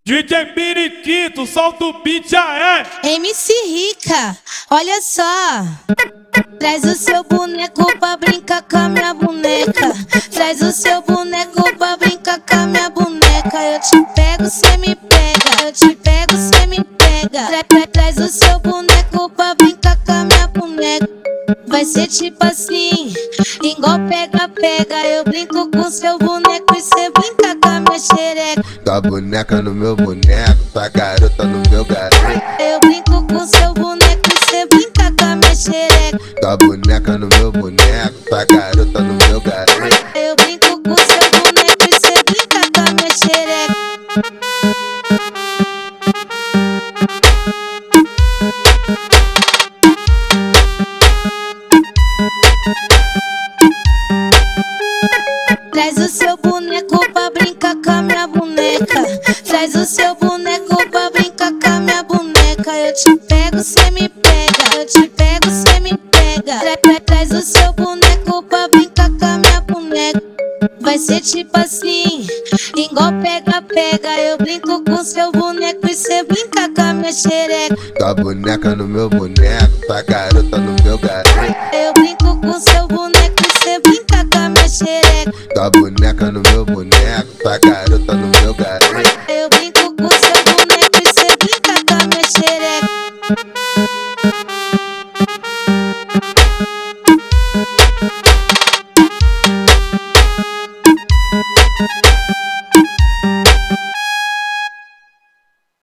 DJ Periquito, solta o beat aí. MC Rica, olha só. Traz o seu boneco pra brincar com a minha boneca. Traz o seu boneco pra brincar com a minha boneca. Eu te pego, cê me pega. Eu te pego, cê me pega. Traz o seu boneco pra brincar com a minha boneca. Vai ser tipo assim, igual pega-pega. Eu brinco com seu boneco e cê brinca com a minha xereca. Tua boneca no meu boneco, tua garota no meu garoto. Eu brinco com seu boneco e cê brinca com a minha xereca. Tua boneca no meu boneco, tua garota no meu garoto. Eu brinco com seu boneco e cê brinca com a minha xereca. Traz o seu boneco pra brincar com a minha boneca. Traz o seu boneco pra brincar com a minha boneca. Eu te pego, cê me pega. Eu te pego, cê me pega. Traz o seu boneco pra brincar com a minha boneca. Vai ser tipo assim, igual pega-pega. Eu brinco com seu boneco e cê brinca com a minha xereca. Tua boneca no meu boneco, tua garota no meu garoto. Eu brinco com seu boneco e cê brinca com a minha xereca. Tua boneca no meu boneco, tua garota no meu garoto.